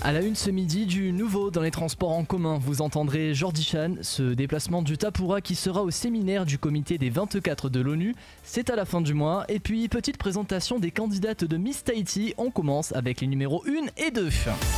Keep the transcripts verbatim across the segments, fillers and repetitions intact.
À la une ce midi, du nouveau dans les transports en commun, vous entendrez Jordi Chan. Ce déplacement du Tapura qui sera au séminaire du comité des vingt-quatre de l'ONU, c'est à la fin du mois. Et puis, petite présentation des candidates de Miss Tahiti, on commence avec les numéros un et deux.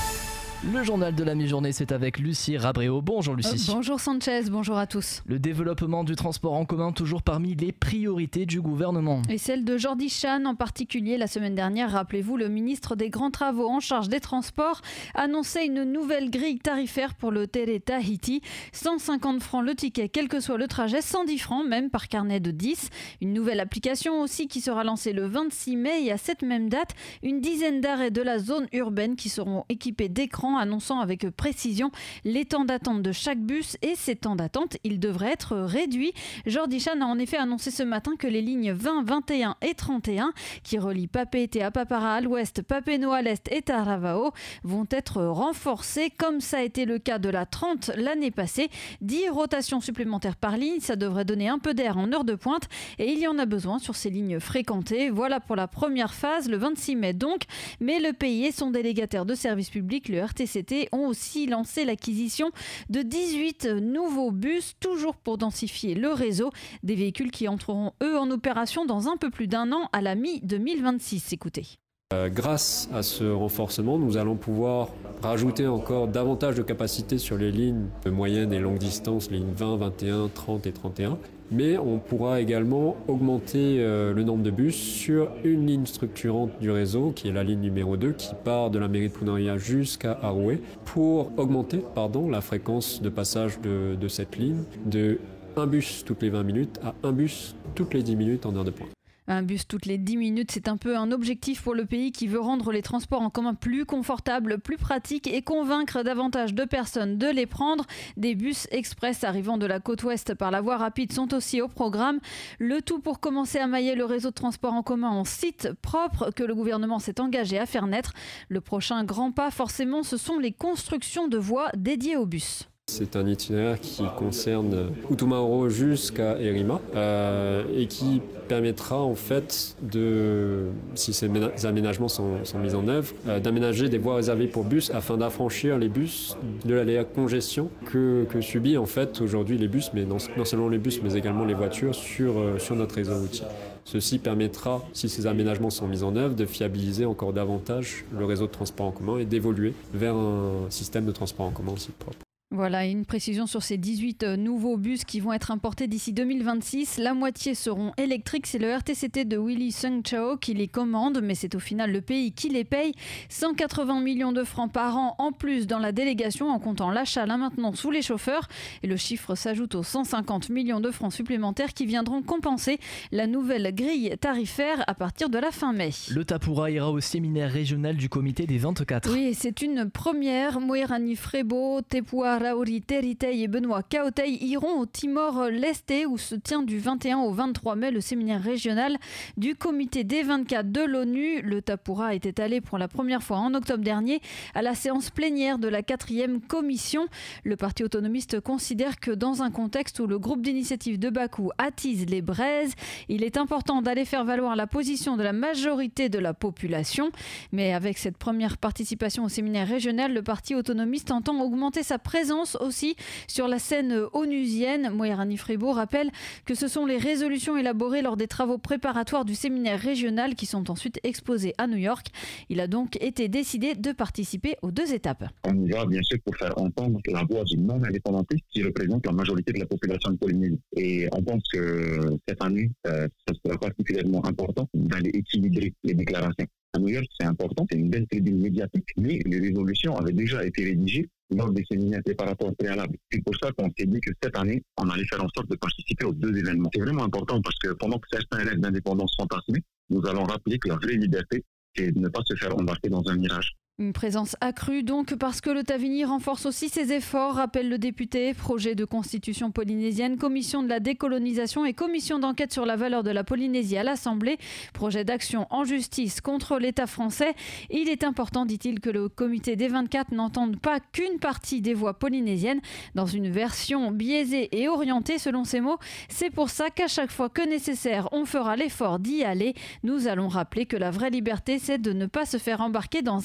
Le journal de la mi-journée, c'est avec Lucie Rabréau. Bonjour Lucie. Euh, bonjour Sanchez, bonjour à tous. Le développement du transport en commun toujours parmi les priorités du gouvernement. Et celle de Jordi Chan en particulier. La semaine dernière, rappelez-vous, le ministre des Grands Travaux en charge des transports annonçait une nouvelle grille tarifaire pour le Tere Tahiti. cent cinquante francs le ticket, quel que soit le trajet, cent dix francs même par carnet de dix. Une nouvelle application aussi qui sera lancée le vingt-six mai et à cette même date, une dizaine d'arrêts de la zone urbaine qui seront équipés d'écrans annonçant avec précision les temps d'attente de chaque bus et ces temps d'attente, ils devraient être réduits. Jordi Chan a en effet annoncé ce matin que les lignes vingt, vingt et un et trente et un qui relient Papeete à Papara à l'ouest, Papenno à l'est et Taravao vont être renforcées comme ça a été le cas de la trente l'année passée. dix rotations supplémentaires par ligne, ça devrait donner un peu d'air en heure de pointe et il y en a besoin sur ces lignes fréquentées. Voilà pour la première phase, le vingt-six mai donc, mais le pays et son délégataire de service public, le R T C T, ont aussi lancé l'acquisition de dix-huit nouveaux bus, toujours pour densifier le réseau. Des véhicules qui entreront, eux, en opération dans un peu plus d'un an, à la mi deux mille vingt-six. Écoutez. Euh, grâce à ce renforcement, nous allons pouvoir rajouter encore davantage de capacité sur les lignes de moyenne et longue distance, lignes vingt, vingt et un, trente et trente et un. Mais on pourra également augmenter euh, le nombre de bus sur une ligne structurante du réseau, qui est la ligne numéro deux, qui part de la mairie de Punaria jusqu'à Aroué, pour augmenter pardon, la fréquence de passage de, de cette ligne de un bus toutes les vingt minutes à un bus toutes les dix minutes en heure de pointe. Un bus toutes les dix minutes, c'est un peu un objectif pour le pays qui veut rendre les transports en commun plus confortables, plus pratiques et convaincre davantage de personnes de les prendre. Des bus express arrivant de la côte ouest par la voie rapide sont aussi au programme. Le tout pour commencer à mailler le réseau de transport en commun en site propre que le gouvernement s'est engagé à faire naître. Le prochain grand pas, forcément, ce sont les constructions de voies dédiées aux bus. C'est un itinéraire qui concerne Utumaoro jusqu'à Erima euh, et qui permettra en fait de, si ces aménagements sont, sont mis en œuvre, euh, d'aménager des voies réservées pour bus afin d'affranchir les bus de la congestion que, que subit en fait aujourd'hui les bus, mais non, non seulement les bus mais également les voitures sur, euh, sur notre réseau routier. Ceci permettra, si ces aménagements sont mis en œuvre, de fiabiliser encore davantage le réseau de transport en commun et d'évoluer vers un système de transport en commun aussi propre. Voilà, une précision sur ces dix-huit nouveaux bus qui vont être importés d'ici deux mille vingt-six. La moitié seront électriques. C'est le R T C T de Willy Sung Chao qui les commande, mais c'est au final le pays qui les paye. cent quatre-vingts millions de francs par an en plus dans la délégation en comptant l'achat, la maintenance ou les chauffeurs. Et le chiffre s'ajoute aux cent cinquante millions de francs supplémentaires qui viendront compenser la nouvelle grille tarifaire à partir de la fin mai. Le Tapura ira au séminaire régional du comité des vingt-quatre. Oui, c'est une première. Moirani Frebo, Tepua Raori Teritei et Benoît Kaotei iront au Timor-Leste où se tient du vingt et un au vingt-trois mai le séminaire régional du comité des vingt-quatre de l'ONU. Le Tapura était allé pour la première fois en octobre dernier à la séance plénière de la quatrième commission. Le parti autonomiste considère que dans un contexte où le groupe d'initiative de Bakou attise les braises, il est important d'aller faire valoir la position de la majorité de la population. Mais avec cette première participation au séminaire régional, le parti autonomiste entend augmenter sa présence aussi sur la scène onusienne. Moirani Frebo rappelle que ce sont les résolutions élaborées lors des travaux préparatoires du séminaire régional qui sont ensuite exposées à New York. Il a donc été décidé de participer aux deux étapes. On y va bien sûr pour faire entendre la voix du non-indépendantiste qui représente la majorité de la population de Polynésie. Et on pense que cette année, euh, ça sera particulièrement important d'aller équilibrer les déclarations. À New York, c'est important, c'est une belle tribune médiatique, mais les résolutions avaient déjà été rédigées lors des séminaires préparatoires préalables. C'est pour ça qu'on s'est dit que cette année, on allait faire en sorte de participer aux deux événements. C'est vraiment important parce que pendant que certains rêves d'indépendance sont fantasmés, nous allons rappeler que la vraie liberté, c'est de ne pas se faire embarquer dans un mirage. Une présence accrue donc parce que le Tavini renforce aussi ses efforts, rappelle le député. Projet de constitution polynésienne, commission de la décolonisation et commission d'enquête sur la valeur de la Polynésie à l'Assemblée. Projet d'action en justice contre l'État français. Il est important, dit-il, que le comité des vingt-quatre n'entende pas qu'une partie des voix polynésiennes dans une version biaisée et orientée selon ses mots. C'est pour ça qu'à chaque fois que nécessaire, on fera l'effort d'y aller. Nous allons rappeler que la vraie liberté, c'est de ne pas se faire embarquer dans un mirage.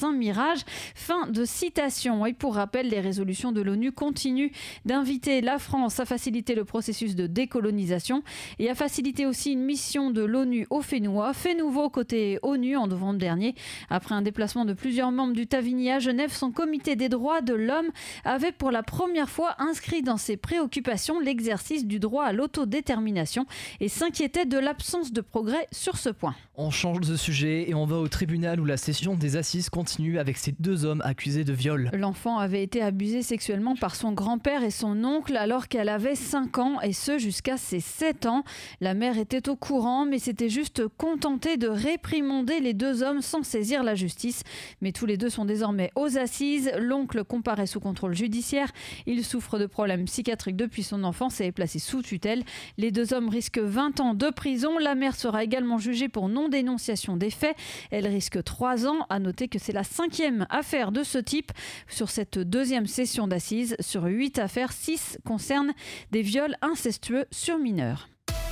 démarrage. Fin de citation. Et pour rappel, les résolutions de l'ONU continuent d'inviter la France à faciliter le processus de décolonisation et à faciliter aussi une mission de l'ONU au Fénois. Fait nouveau côté ONU en novembre dernier. Après un déplacement de plusieurs membres du Tavini à Genève, son comité des droits de l'homme avait pour la première fois inscrit dans ses préoccupations l'exercice du droit à l'autodétermination et s'inquiétait de l'absence de progrès sur ce point. On change de sujet et on va au tribunal où la session des assises continue avec ces deux hommes accusés de viol. L'enfant avait été abusé sexuellement par son grand-père et son oncle alors qu'elle avait cinq ans et ce jusqu'à ses sept ans. La mère était au courant mais s'était juste contentée de réprimander les deux hommes sans saisir la justice. Mais tous les deux sont désormais aux assises. L'oncle comparaît sous contrôle judiciaire. Il souffre de problèmes psychiatriques depuis son enfance et est placé sous tutelle. Les deux hommes risquent vingt ans de prison. La mère sera également jugée pour non-dénonciation des faits. Elle risque trois ans. À noter que c'est la cinquième affaire de ce type. Sur cette deuxième session d'assises, sur huit affaires, six concernent des viols incestueux sur mineurs.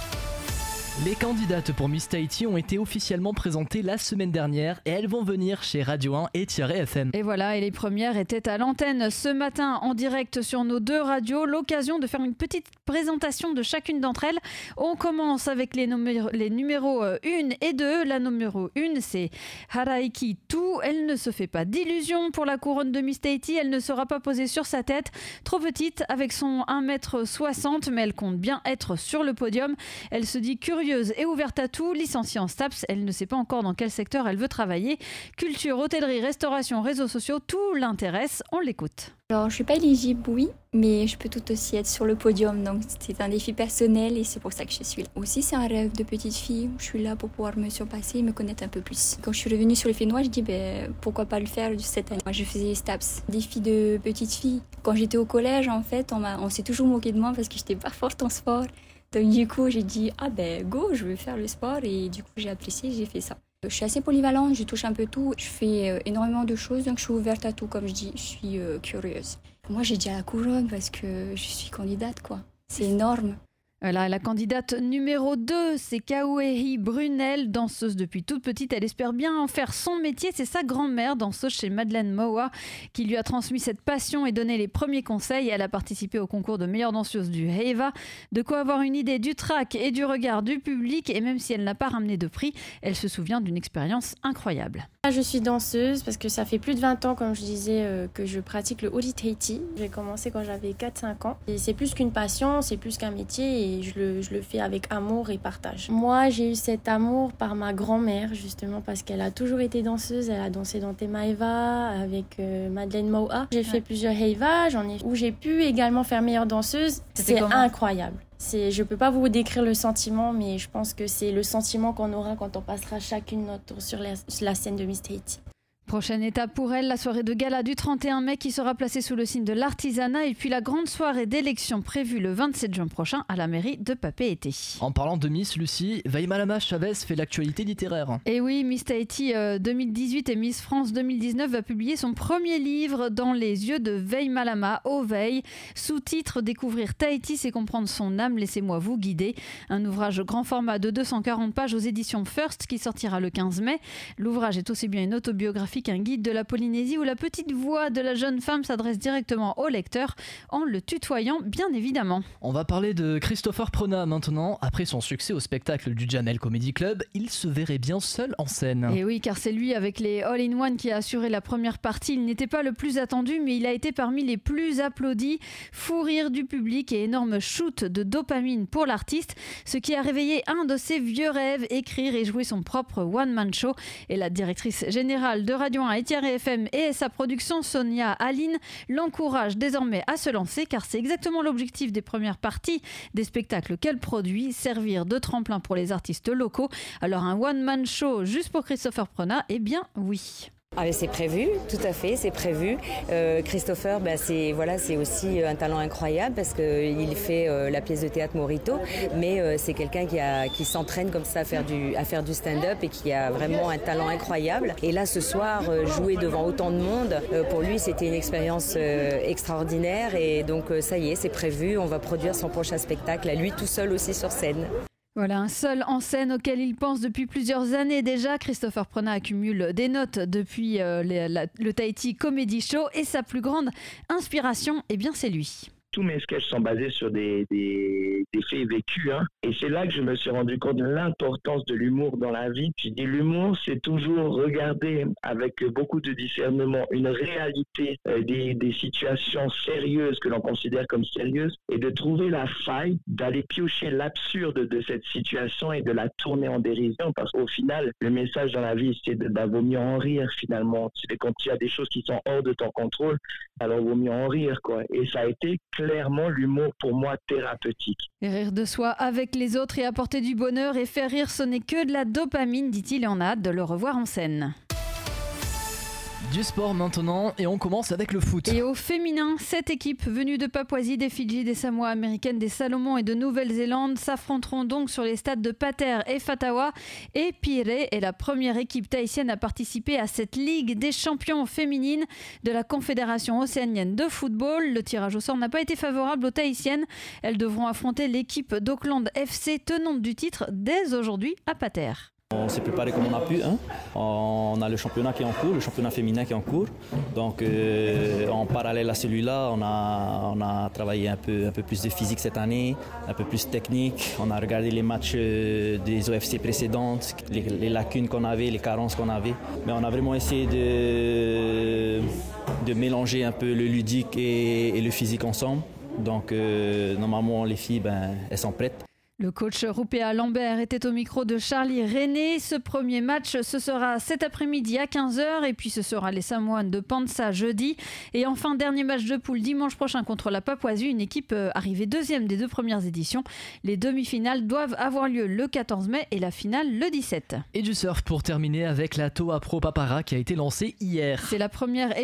Les candidates pour Miss Tahiti ont été officiellement présentées la semaine dernière et elles vont venir chez Radio un et Thierry F M. Et voilà, et les premières étaient à l'antenne ce matin en direct sur nos deux radios. L'occasion de faire une petite présentation de chacune d'entre elles. On commence avec les, numéros, les numéros un et deux. La numéro un, c'est Haraiki Tu. Elle ne se fait pas d'illusions pour la couronne de Miss Tahiti. Elle ne sera pas posée sur sa tête. Trop petite avec son un mètre soixante, mais elle compte bien être sur le podium. Elle se dit curieuse et ouverte à tout, licenciée en STAPS, elle ne sait pas encore dans quel secteur elle veut travailler. Culture, hôtellerie, restauration, réseaux sociaux, tout l'intéresse, on l'écoute. Alors je suis pas éligible, oui, mais je peux tout aussi être sur le podium, donc c'est un défi personnel et c'est pour ça que je suis là. Aussi c'est un rêve de petite fille, je suis là pour pouvoir me surpasser et me connaître un peu plus. Quand je suis revenue sur le Fénois, je dis ben, pourquoi pas le faire cette année. Moi je faisais STAPS, défi de petite fille. Quand j'étais au collège en fait, on, m'a, on s'est toujours moqué de moi parce que j'étais pas forte en sport. Donc du coup, j'ai dit « Ah ben go, je veux faire le sport » et du coup, j'ai apprécié, j'ai fait ça. Je suis assez polyvalente, je touche un peu tout. Je fais euh, énormément de choses, donc je suis ouverte à tout, comme je dis, je suis euh, curieuse. Moi, j'ai dit à la couronne parce que je suis candidate, quoi. C'est énorme. Voilà, la candidate numéro deux, c'est Kauehi Brunel, danseuse depuis toute petite. Elle espère bien en faire son métier. C'est sa grand-mère, danseuse chez Madeleine Moa, qui lui a transmis cette passion et donné les premiers conseils. Elle a participé au concours de meilleure danseuse du Heiva. De quoi avoir une idée du trac et du regard du public. Et même si elle n'a pas ramené de prix, elle se souvient d'une expérience incroyable. Je suis danseuse parce que ça fait plus de vingt ans, comme je disais, euh, que je pratique le Odi Tahiti. J'ai commencé quand j'avais quatre cinq ans. Et c'est plus qu'une passion, c'est plus qu'un métier et je le, je le fais avec amour et partage. Moi, j'ai eu cet amour par ma grand-mère, justement, parce qu'elle a toujours été danseuse. Elle a dansé dans Temaeva avec euh, Madeleine Moa. J'ai fait ouais. plusieurs Heiva, j'en ai où j'ai pu également faire meilleure danseuse. C'était c'est comment incroyable. C'est, je ne peux pas vous décrire le sentiment, mais je pense que c'est le sentiment qu'on aura quand on passera chacune notre tour sur la, sur la scène de Miss Tahiti. Prochaine étape pour elle, la soirée de gala du trente et un mai qui sera placée sous le signe de l'artisanat et puis la grande soirée d'élection prévue le vingt-sept juin prochain à la mairie de Papeete. En parlant de Miss Lucie, Vaimalama Chavez fait l'actualité littéraire. Et oui, Miss Tahiti euh, deux mille dix-huit et Miss France deux mille dix-neuf va publier son premier livre Dans les yeux de Vaimalama, Oveille. Sous-titre Découvrir Tahiti, c'est comprendre son âme, laissez-moi vous guider. Un ouvrage grand format de deux cent quarante pages aux éditions First qui sortira le quinze mai. L'ouvrage est aussi bien une autobiographie qu'un guide de la Polynésie où la petite voix de la jeune femme s'adresse directement au lecteur en le tutoyant bien évidemment. On va parler de Christopher Prona maintenant. Après son succès au spectacle du Jamel Comedy Club, il se verrait bien seul en scène. Et oui, car c'est lui avec les All-in-One qui a assuré la première partie. Il n'était pas le plus attendu, mais il a été parmi les plus applaudis. Fou rire du public et énorme shoot de dopamine pour l'artiste, ce qui a réveillé un de ses vieux rêves, écrire et jouer son propre one-man show. Et la directrice générale de Radio un et Thierry F M et sa production Sonia Aline l'encourage désormais à se lancer car c'est exactement l'objectif des premières parties des spectacles qu'elle produit, servir de tremplin pour les artistes locaux. Alors un one-man show juste pour Christopher Prona, eh bien oui. Ah, c'est prévu, tout à fait, c'est prévu. Euh, Christopher, bah, c'est, voilà, c'est aussi un talent incroyable parce qu'il fait euh, la pièce de théâtre Morito, mais euh, c'est quelqu'un qui, a, qui s'entraîne comme ça à faire, du, à faire du stand-up et qui a vraiment un talent incroyable. Et là, ce soir, euh, jouer devant autant de monde, euh, pour lui, c'était une expérience euh, extraordinaire. Et donc, euh, ça y est, c'est prévu, on va produire son prochain spectacle à lui tout seul aussi sur scène. Voilà un seul en scène auquel il pense depuis plusieurs années déjà. Christopher Prenat accumule des notes depuis euh, les, la, le Tahiti Comedy Show et sa plus grande inspiration, eh bien c'est lui. Tous mes sketchs sont basés sur des, des, des faits vécus. Hein. Et c'est là que je me suis rendu compte de l'importance de l'humour dans la vie. Je dis l'humour, c'est toujours regarder avec beaucoup de discernement une réalité, euh, des, des situations sérieuses que l'on considère comme sérieuses et de trouver la faille, d'aller piocher l'absurde de cette situation et de la tourner en dérision. Parce qu'au final, le message dans la vie, c'est de, de vaut mieux en rire finalement. C'est quand il y a des choses qui sont hors de ton contrôle, alors vaut mieux en rire, quoi. Et ça a été clairement l'humour pour moi thérapeutique. Et rire de soi avec les autres et apporter du bonheur et faire rire, ce n'est que de la dopamine, dit-il, et on a hâte de le revoir en scène. Du sport maintenant et on commence avec le foot. Et au féminin, sept équipes venues de Papouasie, des Fidji, des Samoa américaines, des Salomon et de Nouvelle-Zélande s'affronteront donc sur les stades de Pater et Fatawa. Et Pirée est la première équipe tahitienne à participer à cette Ligue des champions féminines de la Confédération océanienne de football. Le tirage au sort n'a pas été favorable aux tahitiennes. Elles devront affronter l'équipe d'Auckland F C, tenante du titre, dès aujourd'hui à Pater. On s'est préparé comme on a pu. Hein. On a le championnat qui est en cours, le championnat féminin qui est en cours. Donc euh, en parallèle à celui-là, on a, on a travaillé un peu, un peu plus de physique cette année, un peu plus technique. On a regardé les matchs des O F C précédentes, les, les lacunes qu'on avait, les carences qu'on avait. Mais on a vraiment essayé de, de mélanger un peu le ludique et, et le physique ensemble. Donc euh, normalement les filles, ben, elles sont prêtes. Le coach Rupea Lambert était au micro de Charlie René. Ce premier match, ce sera cet après-midi à quinze heures et puis ce sera les Samoans de Pansa jeudi. Et enfin, dernier match de poule dimanche prochain contre la Papouasie, une équipe arrivée deuxième des deux premières éditions. Les demi-finales doivent avoir lieu le quatorze mai et la finale le dix-sept. Et du surf pour terminer avec la Toa Pro Papara qui a été lancée hier. C'est la première